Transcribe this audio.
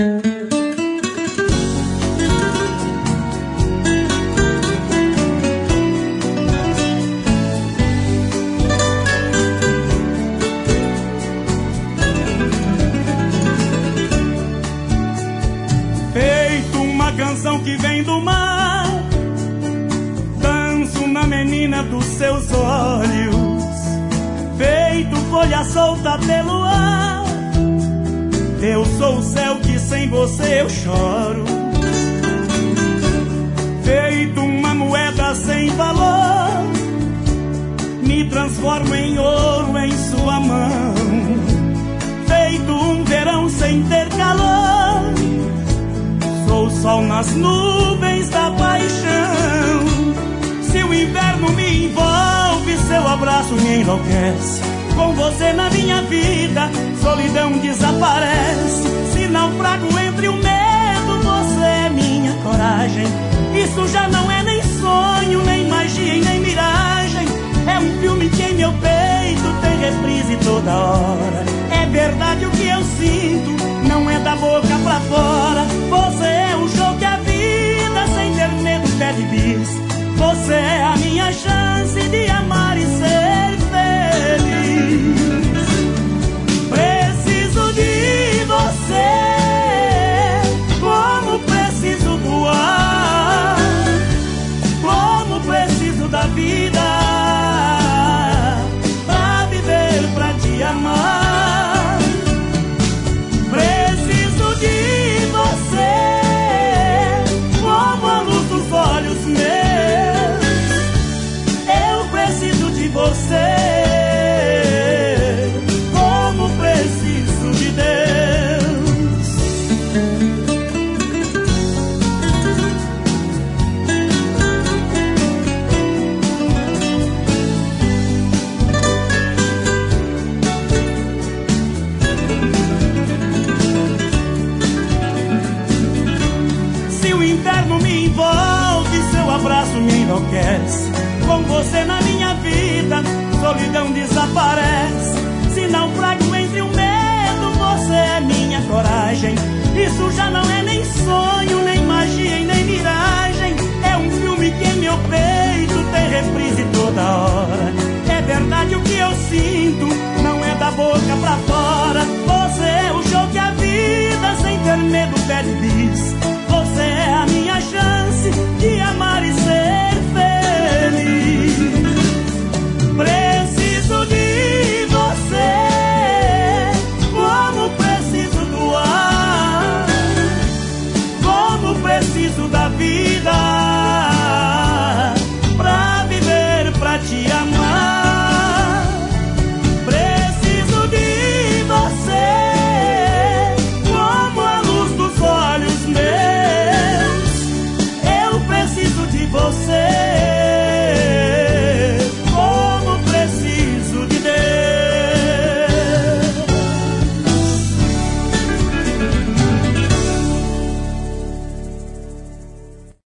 Que vem do mar, danço na menina dos seus olhos, feito folha solta pelo ar. Eu sou o céu que sem você eu choro, feito uma moeda sem valor, me transformo em ouro em sua mão, feito um verão sem ter calor. Sou o sol nas nuvens da paixão. Se o inverno me envolve, seu abraço me enlouquece. Com você na minha vida, solidão desaparece. Se naufrago entre o medo, você é minha coragem. Isso já não é nem sonho, nem magia e nem miragem. É um filme que em meu peito tem reprise toda hora. É verdade o que eu sinto, não é da boca pra fora. Você é o show que a vida sem ter medo pede bis. Você é a minha chance de amar e ser feliz. Preciso de você, como preciso do ar, como preciso da vida, pra viver, pra te amar. Preciso de você, como a luz dos olhos meus. Eu preciso de você, como preciso de Deus. Se o inverno me envolve, seu abraço me enlouquece. Com você na minha vida, solidão desaparece. Se naufrago entre o medo, você é minha coragem. Isso já não é nem sonho, nem magia e nem miragem. É um filme que em meu peito tem reprise toda hora. É verdade o que eu sinto, não é da boca pra fora. Você é o show que a vida sem ter medo pede bis. Você é a minha chance de amar e ser feliz. Preciso de você, como preciso do ar, como preciso da vida, pra viver, pra te amar.